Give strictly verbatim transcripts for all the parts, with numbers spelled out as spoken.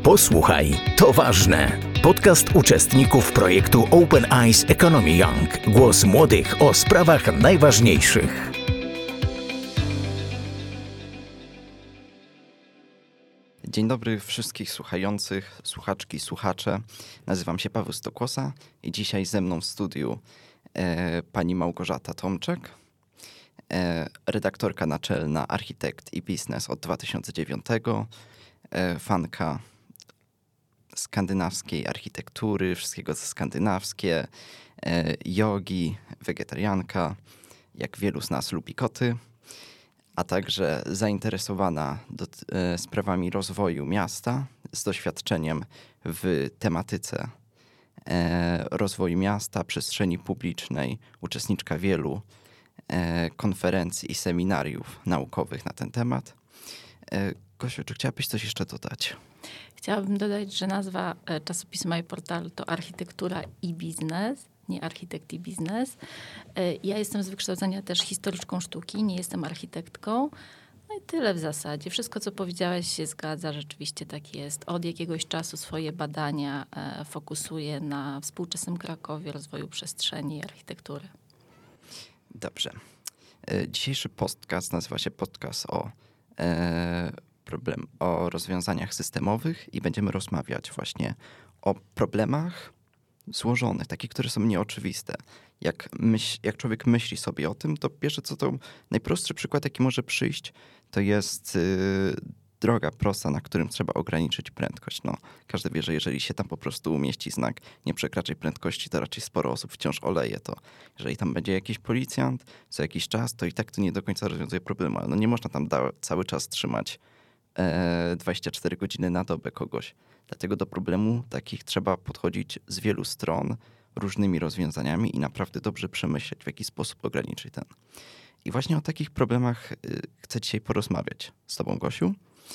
Posłuchaj, to ważne. Podcast uczestników projektu Open Eyes Economy Young. Głos młodych o sprawach najważniejszych. Dzień dobry wszystkich słuchających, słuchaczki, słuchacze. Nazywam się Paweł Stokłosa i dzisiaj ze mną w studiu e, pani Małgorzata Tomczek, e, redaktorka naczelna Architekt i Biznes od dwa tysiące dziewiątego, e, fanka skandynawskiej architektury, wszystkiego co skandynawskie, e, jogi, wegetarianka, jak wielu z nas lubi koty, a także zainteresowana do, e, sprawami rozwoju miasta z doświadczeniem w tematyce e, rozwoju miasta, przestrzeni publicznej, uczestniczka wielu e, konferencji i seminariów naukowych na ten temat. E, Gosiu, czy chciałabyś coś jeszcze dodać? Chciałabym dodać, że nazwa czasopisma i portalu to Architektura i Biznes, nie Architekt i Biznes. Ja jestem z wykształcenia też historyczką sztuki, nie jestem architektką. No i tyle w zasadzie. Wszystko, co powiedziałeś, się zgadza. Rzeczywiście tak jest. Od jakiegoś czasu swoje badania fokusuję na współczesnym Krakowie, rozwoju przestrzeni i architektury. Dobrze. Dzisiejszy podcast nazywa się podcast o e, problem, o rozwiązaniach systemowych i będziemy rozmawiać właśnie o problemach złożonych, takich, które są nieoczywiste. Jak, myśl, jak człowiek myśli sobie o tym, to pierwsze co to najprostszy przykład, jaki może przyjść, to jest yy, droga prosta, na którym trzeba ograniczyć prędkość. No, każdy wie, że jeżeli się tam po prostu umieści znak nie przekraczaj prędkości, to raczej sporo osób wciąż oleje to. Jeżeli tam będzie jakiś policjant co jakiś czas, to i tak to nie do końca rozwiązuje problemu, ale no nie można tam da- cały czas trzymać e, dwadzieścia cztery godziny na dobę kogoś. Dlatego do problemu takich trzeba podchodzić z wielu stron, różnymi rozwiązaniami i naprawdę dobrze przemyśleć, w jaki sposób ograniczyć ten. I właśnie o takich problemach y, chcę dzisiaj porozmawiać z tobą, Gosiu.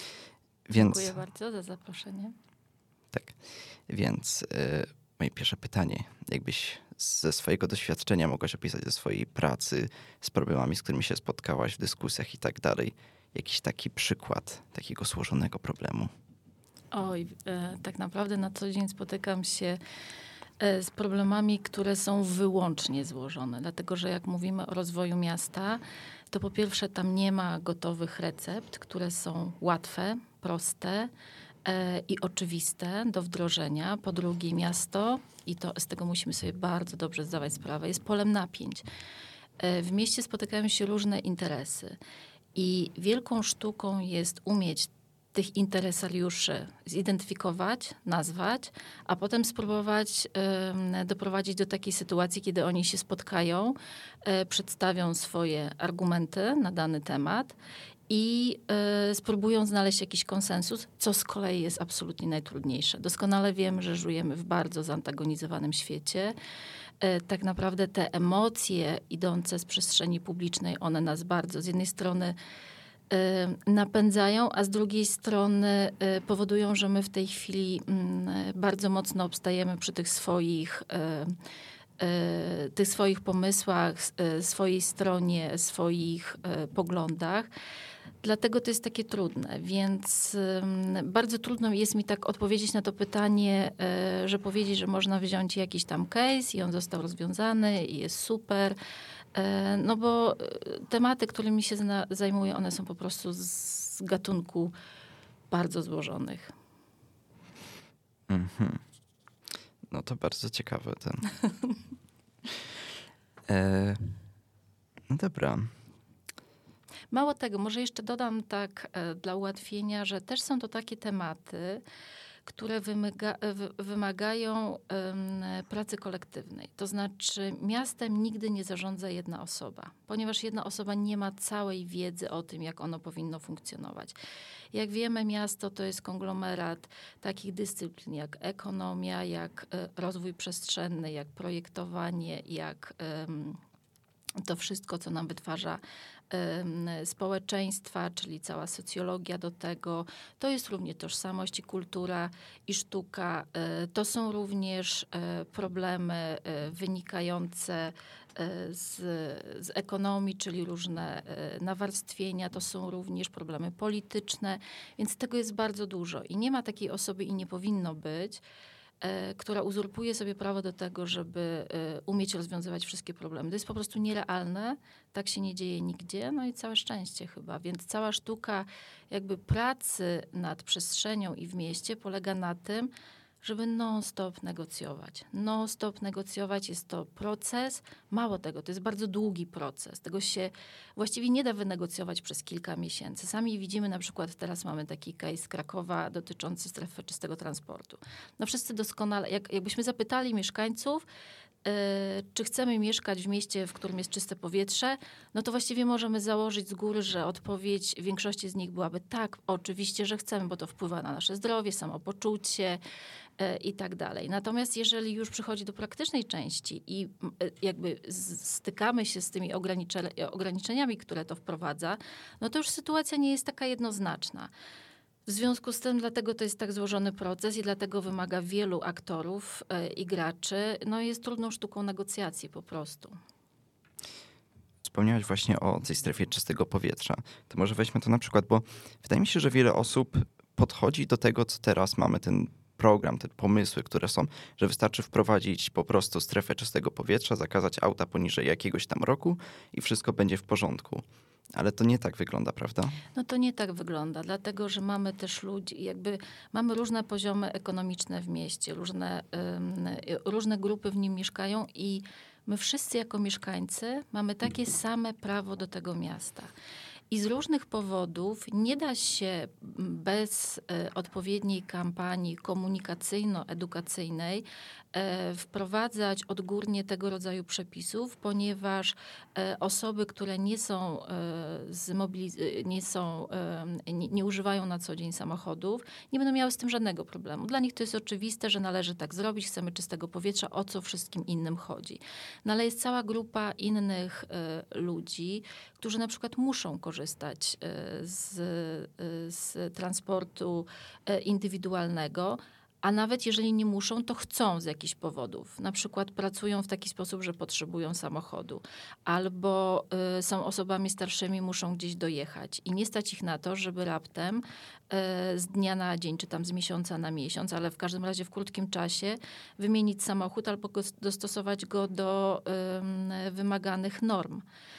Więc, Dziękuję bardzo za zaproszenie. Tak, więc y, moje pierwsze pytanie. Jakbyś ze swojego doświadczenia mogłaś opisać ze swojej pracy, z problemami, z którymi się spotkałaś w dyskusjach i tak dalej, jakiś taki przykład takiego złożonego problemu? Oj, e, tak naprawdę na co dzień spotykam się e, z problemami, które są wyłącznie złożone. Dlatego, że jak mówimy o rozwoju miasta, to po pierwsze tam nie ma gotowych recept, które są łatwe, proste e, i oczywiste do wdrożenia. Po drugie miasto, i to z tego musimy sobie bardzo dobrze zdawać sprawę, jest polem napięć. E, w mieście spotykają się różne interesy i wielką sztuką jest umieć tych interesariuszy zidentyfikować, nazwać, a potem spróbować y, doprowadzić do takiej sytuacji, kiedy oni się spotkają, y, przedstawią swoje argumenty na dany temat i y, spróbują znaleźć jakiś konsensus, co z kolei jest absolutnie najtrudniejsze. Doskonale wiem, że żyjemy w bardzo zantagonizowanym świecie. Y, tak naprawdę te emocje idące z przestrzeni publicznej, one nas bardzo z jednej strony napędzają, a z drugiej strony powodują, że my w tej chwili bardzo mocno obstajemy przy tych swoich, tych swoich pomysłach, swojej stronie, swoich poglądach. Dlatego to jest takie trudne, więc bardzo trudno jest mi tak odpowiedzieć na to pytanie, że powiedzieć, że można wziąć jakiś tam case i on został rozwiązany i jest super. No bo tematy, którymi się zna, zajmuję, one są po prostu z gatunku bardzo złożonych. Mm-hmm. No to bardzo ciekawe ten. e, no dobra. Mało tego, może jeszcze dodam tak e, dla ułatwienia, że też są to takie tematy, które wymaga, wymagają um, pracy kolektywnej. To znaczy miastem nigdy nie zarządza jedna osoba, ponieważ jedna osoba nie ma całej wiedzy o tym, jak ono powinno funkcjonować. Jak wiemy, miasto to jest konglomerat takich dyscyplin jak ekonomia, jak e, rozwój przestrzenny, jak projektowanie, jak um, to wszystko, co nam wytwarza y, społeczeństwa, czyli cała socjologia do tego. To jest również tożsamość i kultura i sztuka. Y, to są również y, problemy y, wynikające y, z, z ekonomii, czyli różne y, nawarstwienia. To są również problemy polityczne, więc tego jest bardzo dużo. I nie ma takiej osoby i nie powinno być, która uzurpuje sobie prawo do tego, żeby umieć rozwiązywać wszystkie problemy. To jest po prostu nierealne, tak się nie dzieje nigdzie, no i całe szczęście chyba. Więc cała sztuka jakby pracy nad przestrzenią i w mieście polega na tym, żeby non-stop negocjować. Non-stop negocjować jest to proces, mało tego, to jest bardzo długi proces. Tego się właściwie nie da wynegocjować przez kilka miesięcy. Sami widzimy na przykład, teraz mamy taki case Krakowa dotyczący strefy czystego transportu. No wszyscy doskonale, jak, jakbyśmy zapytali mieszkańców, yy, czy chcemy mieszkać w mieście, w którym jest czyste powietrze, no to właściwie możemy założyć z góry, że odpowiedź większości z nich byłaby tak, oczywiście, że chcemy, bo to wpływa na nasze zdrowie, samopoczucie, i tak dalej. Natomiast jeżeli już przychodzi do praktycznej części i jakby stykamy się z tymi ograniczeniami, które to wprowadza, no to już sytuacja nie jest taka jednoznaczna. W związku z tym dlatego to jest tak złożony proces i dlatego wymaga wielu aktorów i graczy. No jest trudną sztuką negocjacji po prostu. Wspomniałeś właśnie o tej strefie czystego powietrza. To może weźmy to na przykład, bo wydaje mi się, że wiele osób podchodzi do tego, co teraz mamy, ten program, te pomysły, które są, że wystarczy wprowadzić po prostu strefę czystego powietrza, zakazać auta poniżej jakiegoś tam roku i wszystko będzie w porządku. Ale to nie tak wygląda, prawda? No to nie tak wygląda, dlatego że mamy też ludzi, jakby mamy różne poziomy ekonomiczne w mieście, różne, um, różne grupy w nim mieszkają i my wszyscy jako mieszkańcy mamy takie same prawo do tego miasta. I z różnych powodów nie da się bez e, odpowiedniej kampanii komunikacyjno-edukacyjnej e, wprowadzać odgórnie tego rodzaju przepisów, ponieważ e, osoby, które nie są, e, zmobiliz- nie, są e, nie, nie używają na co dzień samochodów, nie będą miały z tym żadnego problemu. Dla nich to jest oczywiste, że należy tak zrobić, chcemy czystego powietrza, o co wszystkim innym chodzi. No ale jest cała grupa innych e, ludzi, którzy na przykład muszą korzystać z, z transportu indywidualnego, a nawet jeżeli nie muszą, to chcą z jakichś powodów. Na przykład pracują w taki sposób, że potrzebują samochodu, albo y, są osobami starszymi, muszą gdzieś dojechać i nie stać ich na to, żeby raptem y, z dnia na dzień, czy tam z miesiąca na miesiąc, ale w każdym razie w krótkim czasie wymienić samochód albo go, dostosować go do y, wymaganych norm.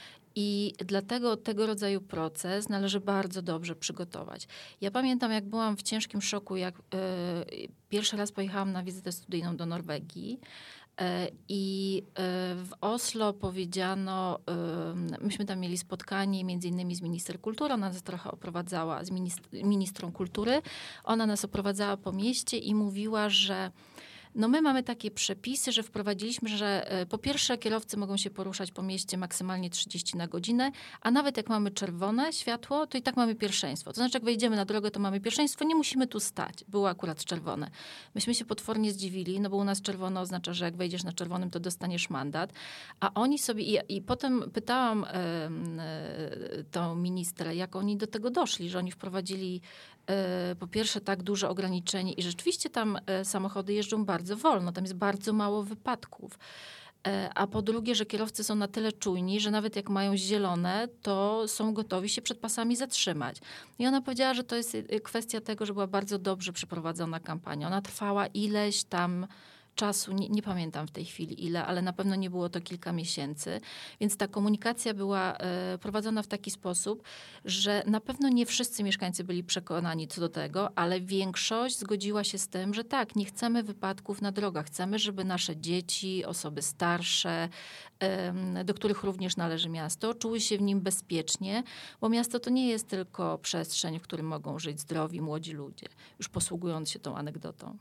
I dlatego tego rodzaju proces należy bardzo dobrze przygotować. Ja pamiętam, jak byłam w ciężkim szoku, jak y, pierwszy raz pojechałam na wizytę studyjną do Norwegii y, i y, w Oslo powiedziano, y, myśmy tam mieli spotkanie między innymi z minister kultury, ona nas trochę oprowadzała, z minist- ministrą kultury, ona nas oprowadzała po mieście i mówiła, że no my mamy takie przepisy, że wprowadziliśmy, że po pierwsze kierowcy mogą się poruszać po mieście maksymalnie trzydzieści na godzinę, a nawet jak mamy czerwone światło, to i tak mamy pierwszeństwo. To znaczy jak wejdziemy na drogę, to mamy pierwszeństwo, nie musimy tu stać. Było akurat czerwone. Myśmy się potwornie zdziwili, no bo u nas czerwone oznacza, że jak wejdziesz na czerwonym, to dostaniesz mandat. A oni sobie, i, i potem pytałam e, e, tą ministrę, jak oni do tego doszli, że oni wprowadzili e, po pierwsze tak duże ograniczenie i rzeczywiście tam e, samochody jeżdżą bardzo bardzo wolno, tam jest bardzo mało wypadków. A po drugie, że kierowcy są na tyle czujni, że nawet jak mają zielone, to są gotowi się przed pasami zatrzymać. I ona powiedziała, że to jest kwestia tego, że była bardzo dobrze przeprowadzona kampania. Ona trwała ileś tam czasu, nie, nie pamiętam w tej chwili ile, ale na pewno nie było to kilka miesięcy. Więc ta komunikacja była e, prowadzona w taki sposób, że na pewno nie wszyscy mieszkańcy byli przekonani co do tego, ale większość zgodziła się z tym, że tak, nie chcemy wypadków na drogach. Chcemy, żeby nasze dzieci, osoby starsze, e, do których również należy miasto, czuły się w nim bezpiecznie, bo miasto to nie jest tylko przestrzeń, w którym mogą żyć zdrowi, młodzi ludzie, już posługując się tą anegdotą.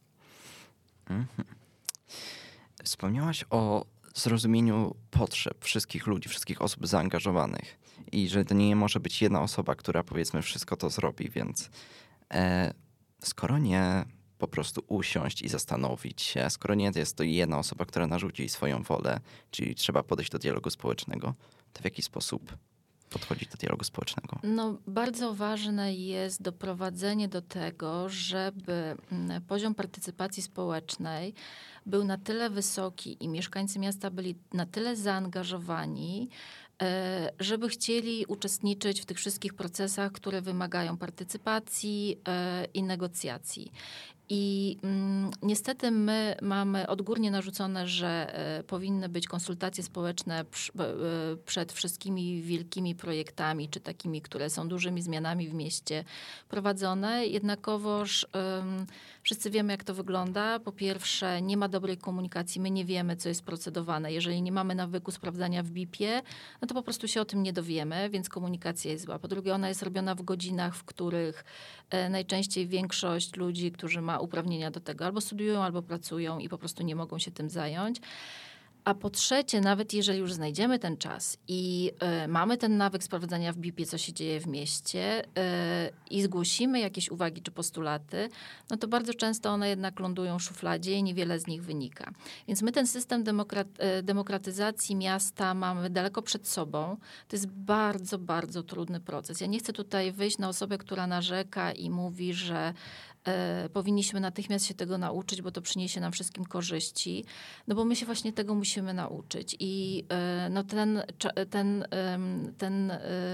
Wspomniałaś o zrozumieniu potrzeb wszystkich ludzi, wszystkich osób zaangażowanych i że to nie może być jedna osoba, która powiedzmy wszystko to zrobi, więc e, skoro nie po prostu usiąść i zastanowić się, skoro nie jest to jedna osoba, która narzuci swoją wolę, czyli trzeba podejść do dialogu społecznego, to w jaki sposób podchodzić do dialogu społecznego? No, bardzo ważne jest doprowadzenie do tego, żeby poziom partycypacji społecznej był na tyle wysoki i mieszkańcy miasta byli na tyle zaangażowani, żeby chcieli uczestniczyć w tych wszystkich procesach, które wymagają partycypacji i negocjacji. I mm, niestety my mamy odgórnie narzucone, że e, powinny być konsultacje społeczne przy, e, przed wszystkimi wielkimi projektami, czy takimi, które są dużymi zmianami w mieście prowadzone. Jednakowoż e, wszyscy wiemy, jak to wygląda. Po pierwsze, nie ma dobrej komunikacji, my nie wiemy, co jest procedowane. Jeżeli nie mamy nawyku sprawdzania w B I P-ie, no to po prostu się o tym nie dowiemy, więc komunikacja jest zła. Po drugie, ona jest robiona w godzinach, w których e, najczęściej większość ludzi, którzy ma uprawnienia do tego, albo studiują, albo pracują i po prostu nie mogą się tym zająć. A po trzecie, nawet jeżeli już znajdziemy ten czas i y, mamy ten nawyk sprawdzania w B I P-ie, co się dzieje w mieście y, i zgłosimy jakieś uwagi czy postulaty, no to bardzo często one jednak lądują w szufladzie i niewiele z nich wynika. Więc my ten system demokrat- y, demokratyzacji miasta mamy daleko przed sobą. To jest bardzo, bardzo trudny proces. Ja nie chcę tutaj wyjść na osobę, która narzeka i mówi, że y, powinniśmy natychmiast się tego nauczyć, bo to przyniesie nam wszystkim korzyści, no bo my się właśnie tego musimy musimy nauczyć. I no, ten, ten, ten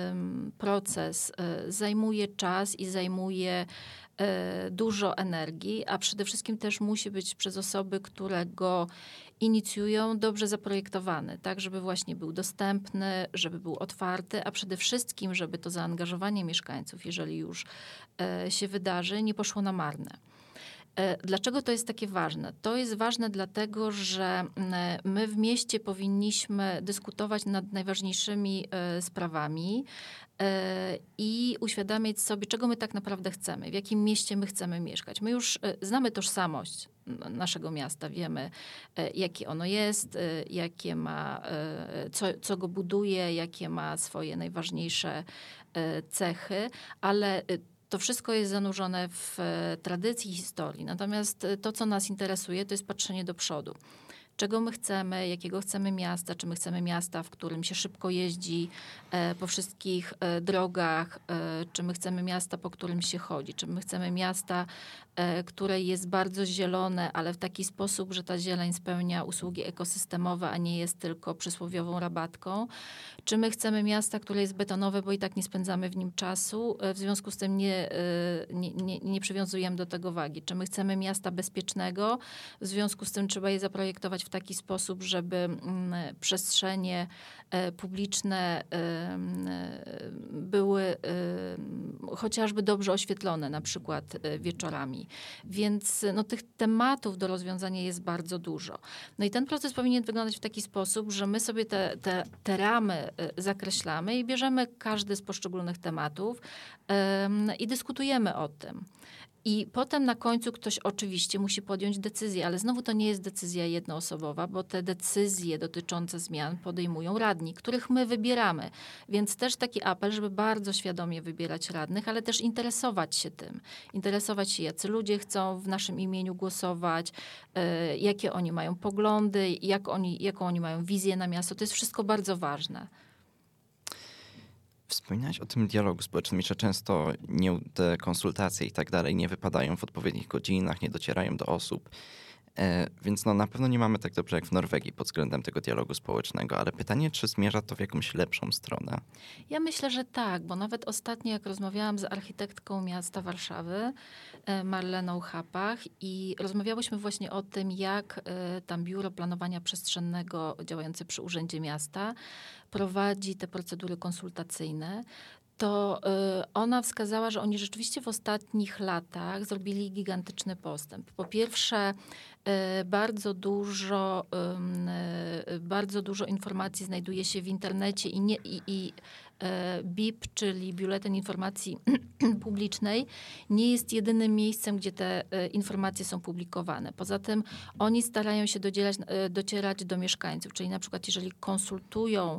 proces zajmuje czas i zajmuje dużo energii, a przede wszystkim też musi być przez osoby, które go inicjują, dobrze zaprojektowany, tak, żeby właśnie był dostępny, żeby był otwarty, a przede wszystkim, żeby to zaangażowanie mieszkańców, jeżeli już się wydarzy, nie poszło na marne. Dlaczego to jest takie ważne? To jest ważne dlatego, że my w mieście powinniśmy dyskutować nad najważniejszymi sprawami i uświadamiać sobie, czego my tak naprawdę chcemy, w jakim mieście my chcemy mieszkać. My już znamy tożsamość naszego miasta, wiemy, jakie ono jest, jakie ma, co, co go buduje, jakie ma swoje najważniejsze cechy, ale to wszystko jest zanurzone w tradycji i historii. Natomiast to, co nas interesuje, to jest patrzenie do przodu. Czego my chcemy, jakiego chcemy miasta, czy my chcemy miasta, w którym się szybko jeździ e, po wszystkich e, drogach, e, czy my chcemy miasta, po którym się chodzi, czy my chcemy miasta, e, które jest bardzo zielone, ale w taki sposób, że ta zieleń spełnia usługi ekosystemowe, a nie jest tylko przysłowiową rabatką, czy my chcemy miasta, które jest betonowe, bo i tak nie spędzamy w nim czasu, e, w związku z tym nie, e, nie, nie, nie przywiązujemy do tego wagi, czy my chcemy miasta bezpiecznego, w związku z tym trzeba je zaprojektować w taki sposób, żeby mm, przestrzenie e, publiczne e, były e, chociażby dobrze oświetlone, na przykład e, wieczorami. Więc no, tych tematów do rozwiązania jest bardzo dużo. No i ten proces powinien wyglądać w taki sposób, że my sobie te, te, te ramy e, zakreślamy i bierzemy każdy z poszczególnych tematów e, i dyskutujemy o tym. I potem na końcu ktoś oczywiście musi podjąć decyzję, ale znowu to nie jest decyzja jednoosobowa, bo te decyzje dotyczące zmian podejmują radni, których my wybieramy. Więc też taki apel, żeby bardzo świadomie wybierać radnych, ale też interesować się tym. Interesować się, jacy ludzie chcą w naszym imieniu głosować, y, jakie oni mają poglądy, jak oni, jaką oni mają wizję na miasto. To jest wszystko bardzo ważne. Wspominałeś o tym dialogu społecznym, że często nie, te konsultacje i tak dalej nie wypadają w odpowiednich godzinach, nie docierają do osób. E, więc no, na pewno nie mamy tak dobrze jak w Norwegii pod względem tego dialogu społecznego, ale pytanie, czy zmierza to w jakąś lepszą stronę? Ja myślę, że tak, bo nawet ostatnio jak rozmawiałam z architektką miasta Warszawy, Marleną Hapach, i rozmawiałyśmy właśnie o tym, jak tam Biuro Planowania Przestrzennego działające przy Urzędzie Miasta prowadzi te procedury konsultacyjne, to ona wskazała, że oni rzeczywiście w ostatnich latach zrobili gigantyczny postęp. Po pierwsze, bardzo dużo, bardzo dużo informacji znajduje się w internecie i, nie, i, i B I P, czyli Biuletyn Informacji Publicznej, nie jest jedynym miejscem, gdzie te informacje są publikowane. Poza tym oni starają się docierać, docierać do mieszkańców, czyli na przykład jeżeli konsultują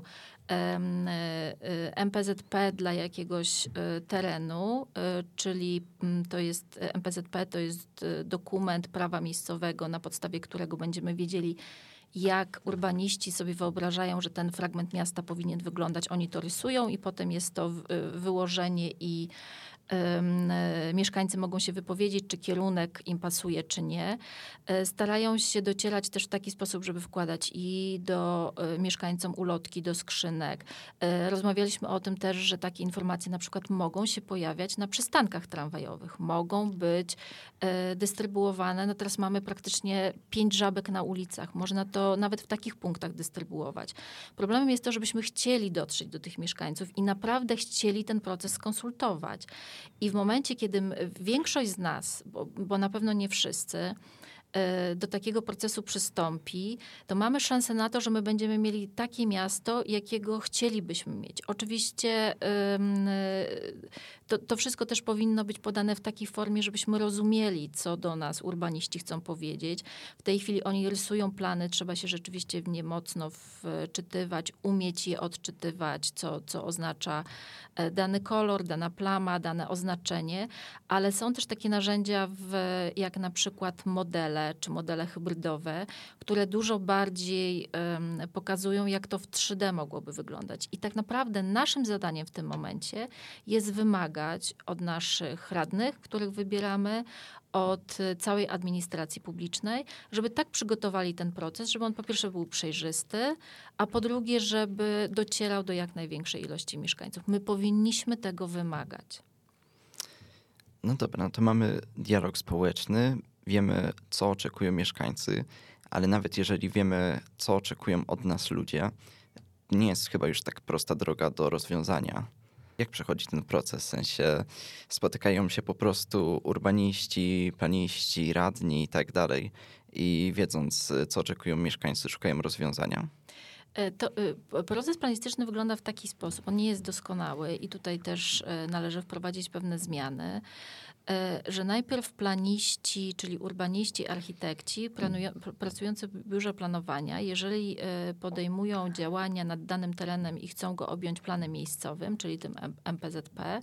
M P Z P dla jakiegoś terenu, czyli to jest M P Z P, to jest dokument prawa miejscowego, na podstawie którego będziemy wiedzieli, jak urbaniści sobie wyobrażają, że ten fragment miasta powinien wyglądać. Oni to rysują i potem jest to wyłożenie i mieszkańcy mogą się wypowiedzieć, czy kierunek im pasuje, czy nie. Starają się docierać też w taki sposób, żeby wkładać i do mieszkańcom ulotki, do skrzynek. Rozmawialiśmy o tym też, że takie informacje na przykład mogą się pojawiać na przystankach tramwajowych. Mogą być dystrybuowane. No teraz mamy praktycznie pięć żabek na ulicach. Można to nawet w takich punktach dystrybuować. Problemem jest to, żebyśmy chcieli dotrzeć do tych mieszkańców i naprawdę chcieli ten proces skonsultować. I w momencie, kiedy większość z nas, bo, bo na pewno nie wszyscy, do takiego procesu przystąpi, to mamy szansę na to, że my będziemy mieli takie miasto, jakiego chcielibyśmy mieć. Oczywiście to, to wszystko też powinno być podane w takiej formie, żebyśmy rozumieli, co do nas urbaniści chcą powiedzieć. W tej chwili oni rysują plany, trzeba się rzeczywiście w nie mocno wczytywać, umieć je odczytywać, co, co oznacza dany kolor, dana plama, dane oznaczenie, ale są też takie narzędzia, w, jak na przykład modele, czy modele hybrydowe, które dużo bardziej um, pokazują, jak to w trzy D mogłoby wyglądać. I tak naprawdę naszym zadaniem w tym momencie jest wymagać od naszych radnych, których wybieramy, od całej administracji publicznej, żeby tak przygotowali ten proces, żeby on po pierwsze był przejrzysty, a po drugie, żeby docierał do jak największej ilości mieszkańców. My powinniśmy tego wymagać. No dobra, no to mamy dialog społeczny, wiemy, co oczekują mieszkańcy, ale nawet jeżeli wiemy, co oczekują od nas ludzie, nie jest chyba już tak prosta droga do rozwiązania. Jak przechodzi ten proces? W sensie spotykają się po prostu urbaniści, planiści, radni i tak dalej i wiedząc, co oczekują mieszkańcy, szukają rozwiązania. To, proces planistyczny wygląda w taki sposób. On nie jest doskonały i tutaj też należy wprowadzić pewne zmiany, że najpierw planiści, czyli urbaniści, architekci pracujący w biurze planowania, jeżeli podejmują działania nad danym terenem i chcą go objąć planem miejscowym, czyli tym M P Z P,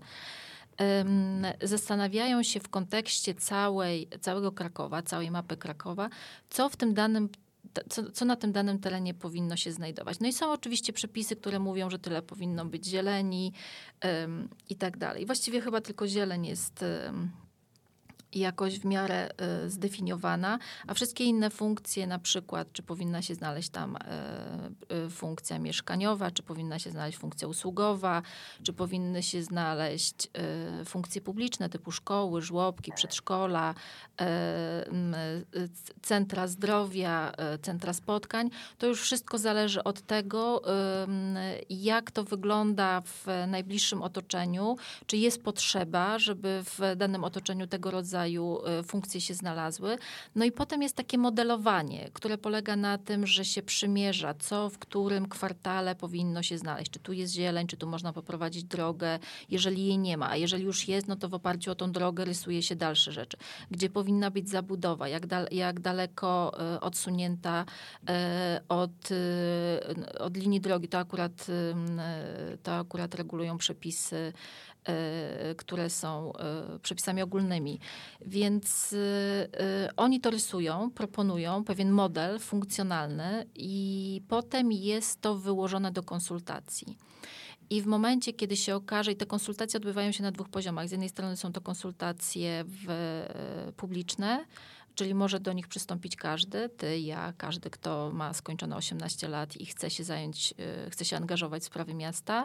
zastanawiają się w kontekście całej, całego Krakowa, całej mapy Krakowa, co w tym danym Co, co na tym danym terenie powinno się znajdować. No i są oczywiście przepisy, które mówią, że tyle powinno być zieleni um, i tak dalej. Właściwie chyba tylko zieleń jest um, jakoś w miarę y, zdefiniowana, a wszystkie inne funkcje, na przykład, czy powinna się znaleźć tam y, y, funkcja mieszkaniowa, czy powinna się znaleźć funkcja usługowa, czy powinny się znaleźć y, funkcje publiczne typu szkoły, żłobki, przedszkola, y, y, centra zdrowia, y, centra spotkań. To już wszystko zależy od tego, y, jak to wygląda w najbliższym otoczeniu, czy jest potrzeba, żeby w danym otoczeniu tego rodzaju funkcje się znalazły. No i potem jest takie modelowanie, które polega na tym, że się przymierza, co w którym kwartale powinno się znaleźć. Czy tu jest zieleń, czy tu można poprowadzić drogę, jeżeli jej nie ma. A jeżeli już jest, no to w oparciu o tą drogę rysuje się dalsze rzeczy. Gdzie powinna być zabudowa, jak, dal, jak daleko y, odsunięta y, od, y, od linii drogi. To akurat, y, to akurat regulują przepisy, które są przepisami ogólnymi. Więc oni to rysują, proponują pewien model funkcjonalny i potem jest to wyłożone do konsultacji. I w momencie, kiedy się okaże, i te konsultacje odbywają się na dwóch poziomach. Z jednej strony są to konsultacje w, publiczne, czyli może do nich przystąpić każdy, ty, ja, każdy, kto ma skończone osiemnaście lat i chce się zająć, chce się angażować w sprawy miasta.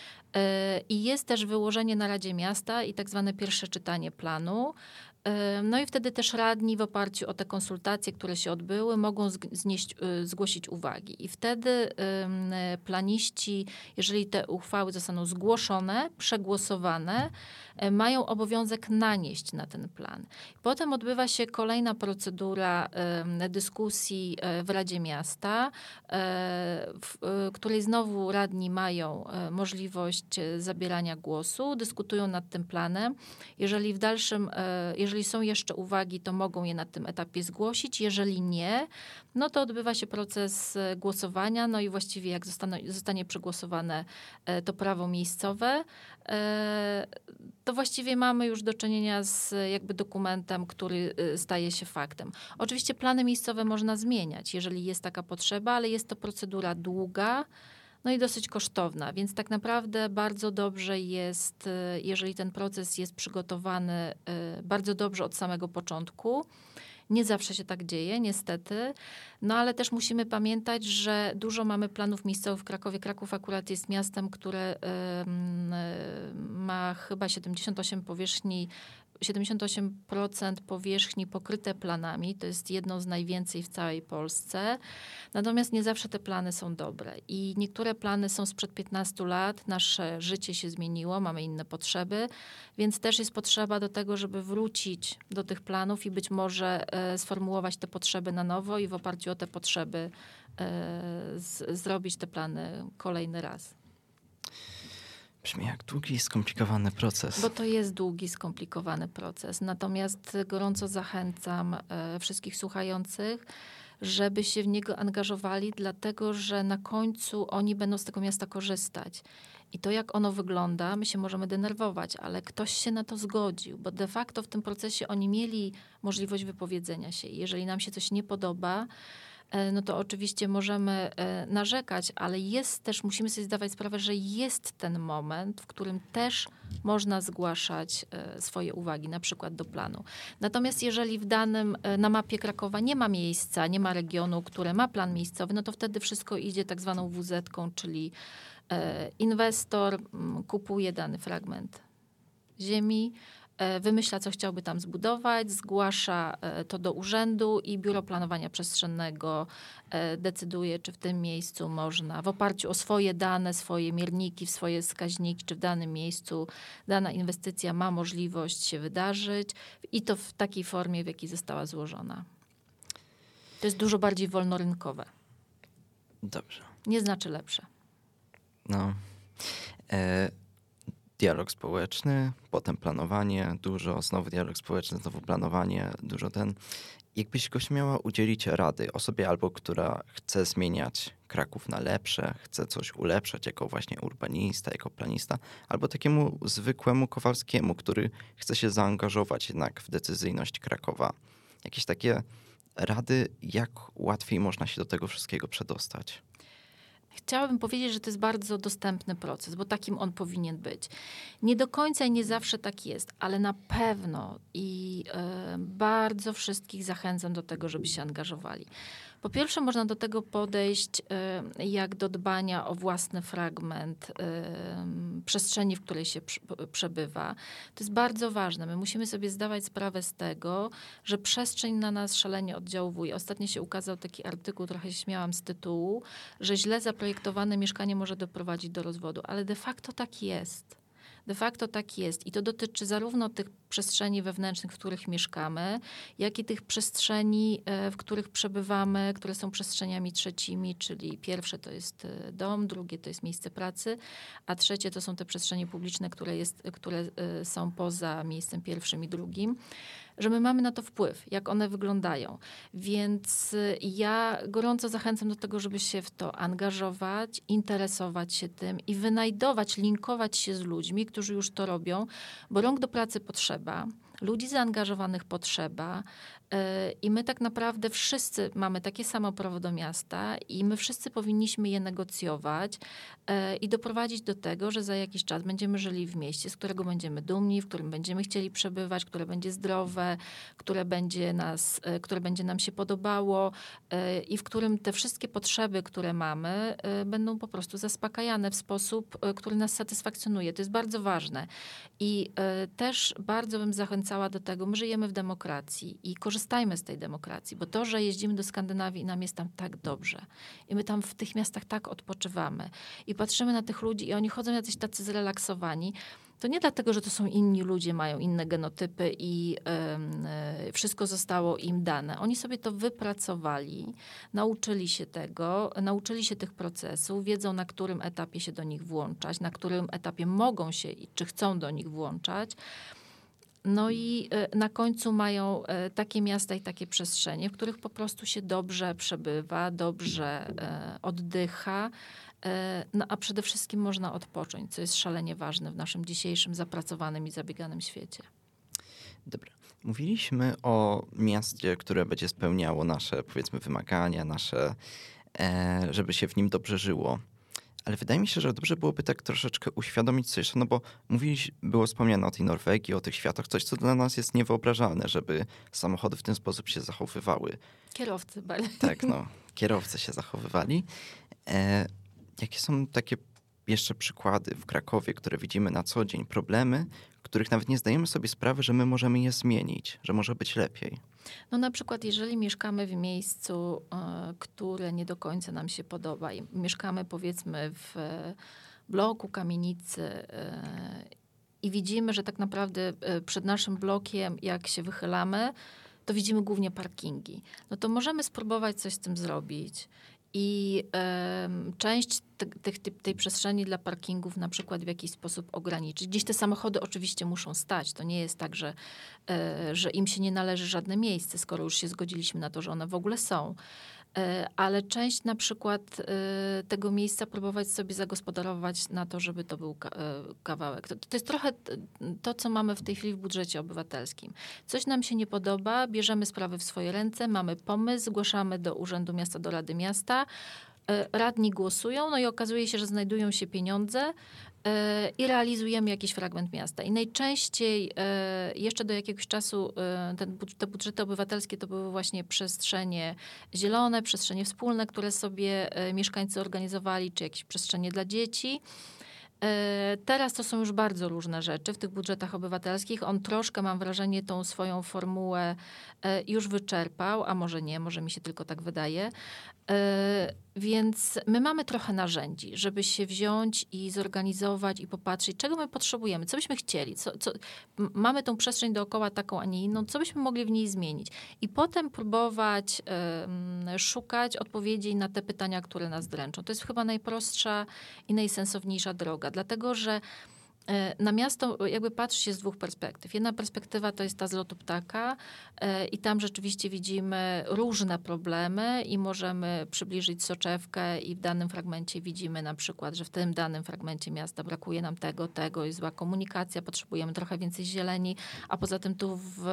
I jest też wyłożenie na Radzie Miasta i tak zwane pierwsze czytanie planu. No i wtedy też radni w oparciu o te konsultacje, które się odbyły, mogą znieść, zgłosić uwagi. I wtedy planiści, jeżeli te uchwały zostaną zgłoszone, przegłosowane, mają obowiązek nanieść na ten plan. Potem odbywa się kolejna procedura dyskusji w Radzie Miasta, w której znowu radni mają możliwość zabierania głosu, dyskutują nad tym planem. Jeżeli w dalszym, jeżeli Jeżeli są jeszcze uwagi, to mogą je na tym etapie zgłosić. Jeżeli nie, no to odbywa się proces głosowania, no i właściwie jak zostanie, zostanie przegłosowane to prawo miejscowe, to właściwie mamy już do czynienia z jakby dokumentem, który staje się faktem. Oczywiście plany miejscowe można zmieniać, jeżeli jest taka potrzeba, ale jest to procedura długa, no i dosyć kosztowna, więc tak naprawdę bardzo dobrze jest, jeżeli ten proces jest przygotowany bardzo dobrze od samego początku. Nie zawsze się tak dzieje, niestety, no ale też musimy pamiętać, że dużo mamy planów miejscowych w Krakowie. Kraków akurat jest miastem, które ma chyba siedemdziesiąt osiem powierzchni, siedemdziesiąt osiem procent powierzchni pokryte planami. To jest jedno z najwięcej w całej Polsce. Natomiast nie zawsze te plany są dobre. I niektóre plany są sprzed piętnastu lat. Nasze życie się zmieniło, mamy inne potrzeby. Więc też jest potrzeba do tego, żeby wrócić do tych planów i być może e, sformułować te potrzeby na nowo i w oparciu o te potrzeby e, z, zrobić te plany kolejny raz. Brzmi jak długi i skomplikowany proces. Bo to jest długi, skomplikowany proces. Natomiast gorąco zachęcam e, wszystkich słuchających, żeby się w niego angażowali, dlatego że na końcu oni będą z tego miasta korzystać. I to, jak ono wygląda, my się możemy denerwować, ale ktoś się na to zgodził, bo de facto w tym procesie oni mieli możliwość wypowiedzenia się. I jeżeli nam się coś nie podoba, no to oczywiście możemy narzekać, ale jest też, musimy sobie zdawać sprawę, że jest ten moment, w którym też można zgłaszać swoje uwagi, na przykład do planu. Natomiast jeżeli w danym, na mapie Krakowa nie ma miejsca, nie ma regionu, które ma plan miejscowy, no to wtedy wszystko idzie tak zwaną wu zetką, czyli inwestor kupuje dany fragment ziemi, wymyśla, co chciałby tam zbudować, zgłasza to do urzędu i Biuro Planowania Przestrzennego decyduje, czy w tym miejscu można w oparciu o swoje dane, swoje mierniki, swoje wskaźniki, czy w danym miejscu dana inwestycja ma możliwość się wydarzyć i to w takiej formie, w jakiej została złożona. To jest dużo bardziej wolnorynkowe. Dobrze. Nie znaczy lepsze. No. E- Dialog społeczny, potem planowanie, dużo, znowu dialog społeczny, znowu planowanie, dużo ten. Jakbyś goś miała udzielić rady osobie albo, która chce zmieniać Kraków na lepsze, chce coś ulepszać jako właśnie urbanista, jako planista, albo takiemu zwykłemu Kowalskiemu, który chce się zaangażować jednak w decyzyjność Krakowa. Jakieś takie rady, jak łatwiej można się do tego wszystkiego przedostać? Chciałabym powiedzieć, że to jest bardzo dostępny proces, bo takim on powinien być. Nie do końca i nie zawsze tak jest, ale na pewno i y, bardzo wszystkich zachęcam do tego, żeby się angażowali. Po pierwsze, można do tego podejść y, jak do dbania o własny fragment y, przestrzeni, w której się przy, przebywa. To jest bardzo ważne. My musimy sobie zdawać sprawę z tego, że przestrzeń na nas szalenie oddziałuje. Ostatnio się ukazał taki artykuł, trochę się śmiałam z tytułu, że źle zaprojektowane mieszkanie może doprowadzić do rozwodu, ale de facto tak jest. De facto tak jest i to dotyczy zarówno tych przestrzeni wewnętrznych, w których mieszkamy, jak i tych przestrzeni, w których przebywamy, które są przestrzeniami trzecimi, czyli pierwsze to jest dom, drugie to jest miejsce pracy, a trzecie to są te przestrzenie publiczne, które, jest, które są poza miejscem pierwszym i drugim, że my mamy na to wpływ, jak one wyglądają. Więc ja gorąco zachęcam do tego, żeby się w to angażować, interesować się tym i wynajdować, linkować się z ludźmi, którzy już to robią, bo rąk do pracy potrzeba, ludzi zaangażowanych potrzeba yy, i my tak naprawdę wszyscy mamy takie samo prawo do miasta i my wszyscy powinniśmy je negocjować yy, i doprowadzić do tego, że za jakiś czas będziemy żyli w mieście, z którego będziemy dumni, w którym będziemy chcieli przebywać, które będzie zdrowe, które będzie, nas, yy, które będzie nam się podobało yy, i w którym te wszystkie potrzeby, które mamy, yy, będą po prostu zaspokajane w sposób, yy, który nas satysfakcjonuje. To jest bardzo ważne. I yy, też bardzo bym zachęcała do tego, my żyjemy w demokracji i korzystajmy z tej demokracji, bo to, że jeździmy do Skandynawii i nam jest tam tak dobrze i my tam w tych miastach tak odpoczywamy i patrzymy na tych ludzi i oni chodzą jacyś tacy zrelaksowani, to nie dlatego, że to są inni ludzie, mają inne genotypy i y, y, wszystko zostało im dane. Oni sobie to wypracowali, nauczyli się tego, nauczyli się tych procesów, wiedzą na którym etapie się do nich włączać, na którym etapie mogą się i czy chcą do nich włączać. No i na końcu mają takie miasta i takie przestrzenie, w których po prostu się dobrze przebywa, dobrze oddycha, no a przede wszystkim można odpocząć, co jest szalenie ważne w naszym dzisiejszym zapracowanym i zabieganym świecie. Dobra. Mówiliśmy o mieście, które będzie spełniało nasze, powiedzmy, wymagania, nasze, e, żeby się w nim dobrze żyło. Ale wydaje mi się, że dobrze byłoby tak troszeczkę uświadomić sobie jeszcze, no bo mówiliś, było wspomniane o tej Norwegii, o tych światach, coś, co dla nas jest niewyobrażalne, żeby samochody w ten sposób się zachowywały. Kierowcy bardziej. Tak, no, kierowcy się zachowywali. E, jakie są takie jeszcze przykłady w Krakowie, które widzimy na co dzień, problemy, których nawet nie zdajemy sobie sprawy, że my możemy je zmienić, że może być lepiej? No na przykład, jeżeli mieszkamy w miejscu, y, które nie do końca nam się podoba i mieszkamy powiedzmy w bloku, kamienicy y, i widzimy, że tak naprawdę y, przed naszym blokiem, jak się wychylamy, to widzimy głównie parkingi. No to możemy spróbować coś z tym zrobić. I y, część te, te, tej przestrzeni dla parkingów na przykład w jakiś sposób ograniczyć. Gdzieś te samochody oczywiście muszą stać. To nie jest tak, że, y, że im się nie należy żadne miejsce, skoro już się zgodziliśmy na to, że one w ogóle są. Y, ale część na przykład y, tego miejsca próbować sobie zagospodarować na to, żeby to był ka- y, kawałek. To, to jest trochę to, co mamy w tej chwili w budżecie obywatelskim. Coś nam się nie podoba, bierzemy sprawy w swoje ręce, mamy pomysł, zgłaszamy do Urzędu Miasta, do Rady Miasta, radni głosują, no i okazuje się, że znajdują się pieniądze i realizujemy jakiś fragment miasta. I najczęściej jeszcze do jakiegoś czasu ten, te budżety obywatelskie to były właśnie przestrzenie zielone, przestrzenie wspólne, które sobie mieszkańcy organizowali, czy jakieś przestrzenie dla dzieci. Teraz to są już bardzo różne rzeczy w tych budżetach obywatelskich. On troszkę, mam wrażenie, tą swoją formułę już wyczerpał, a może nie, może mi się tylko tak wydaje. Więc my mamy trochę narzędzi, żeby się wziąć i zorganizować i popatrzeć, czego my potrzebujemy, co byśmy chcieli. Co, co, mamy tą przestrzeń dookoła taką, a nie inną, co byśmy mogli w niej zmienić. I potem próbować y, szukać odpowiedzi na te pytania, które nas dręczą. To jest chyba najprostsza i najsensowniejsza droga, dlatego że na miasto jakby patrzy się z dwóch perspektyw. Jedna perspektywa to jest ta z lotu ptaka i tam rzeczywiście widzimy różne problemy i możemy przybliżyć soczewkę i w danym fragmencie widzimy na przykład, że w tym danym fragmencie miasta brakuje nam tego, tego, jest zła komunikacja, potrzebujemy trochę więcej zieleni, a poza tym tu w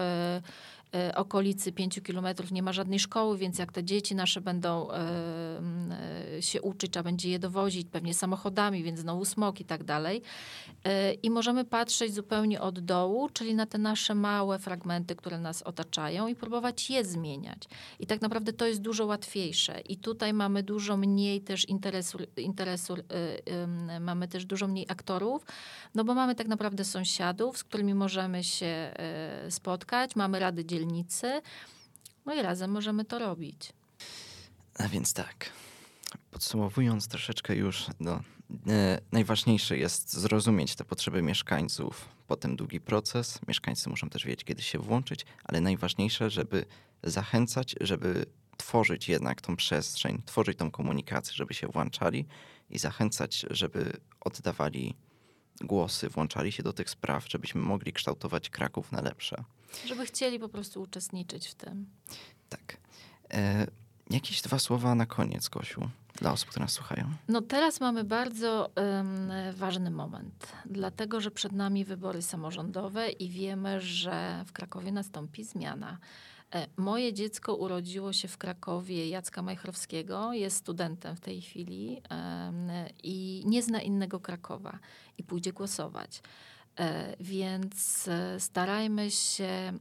okolicy pięciu kilometrów nie ma żadnej szkoły, więc jak te dzieci nasze będą y, y, się uczyć, trzeba będzie je dowozić pewnie samochodami, więc znowu smog i tak dalej. Y, I możemy patrzeć zupełnie od dołu, czyli na te nasze małe fragmenty, które nas otaczają i próbować je zmieniać. I tak naprawdę to jest dużo łatwiejsze. I tutaj mamy dużo mniej też interesu, interesu y, y, mamy też dużo mniej aktorów, no bo mamy tak naprawdę sąsiadów, z którymi możemy się y, spotkać, mamy rady dzielnicy, no i razem możemy to robić. A więc tak, podsumowując troszeczkę już, no, e, najważniejsze jest zrozumieć te potrzeby mieszkańców, potem długi proces, mieszkańcy muszą też wiedzieć, kiedy się włączyć, ale najważniejsze, żeby zachęcać, żeby tworzyć jednak tą przestrzeń, tworzyć tą komunikację, żeby się włączali i zachęcać, żeby oddawali głosy, włączali się do tych spraw, żebyśmy mogli kształtować Kraków na lepsze. Żeby chcieli po prostu uczestniczyć w tym. Tak. E, jakieś dwa słowa na koniec, Gosiu, dla osób, które nas słuchają. No teraz mamy bardzo um, ważny moment, dlatego że przed nami wybory samorządowe i wiemy, że w Krakowie nastąpi zmiana. E, moje dziecko urodziło się w Krakowie, Jacka Majchrowskiego, jest studentem w tej chwili um, i nie zna innego Krakowa i pójdzie głosować. Więc starajmy się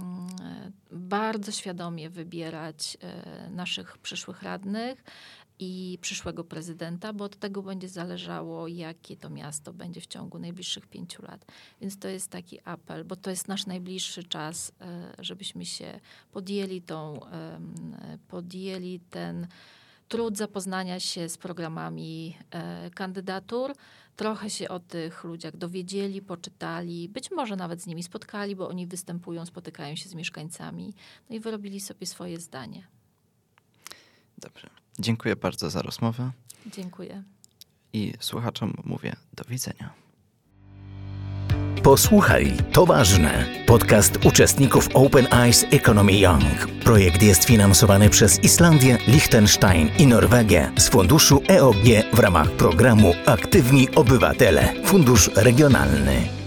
bardzo świadomie wybierać naszych przyszłych radnych i przyszłego prezydenta, bo od tego będzie zależało, jakie to miasto będzie w ciągu najbliższych pięciu lat. Więc to jest taki apel, bo to jest nasz najbliższy czas, żebyśmy się podjęli tą, podjęli ten trud zapoznania się z programami e, kandydatur. Trochę się o tych ludziach dowiedzieli, poczytali, być może nawet z nimi spotkali, bo oni występują, spotykają się z mieszkańcami. No i wyrobili sobie swoje zdanie. Dobrze. Dziękuję bardzo za rozmowę. Dziękuję. I słuchaczom mówię do widzenia. Posłuchaj, to ważne. Podcast uczestników Open Eyes Economy Young. Projekt jest finansowany przez Islandię, Liechtenstein i Norwegię z funduszu E O G w ramach programu Aktywni Obywatele. Fundusz Regionalny.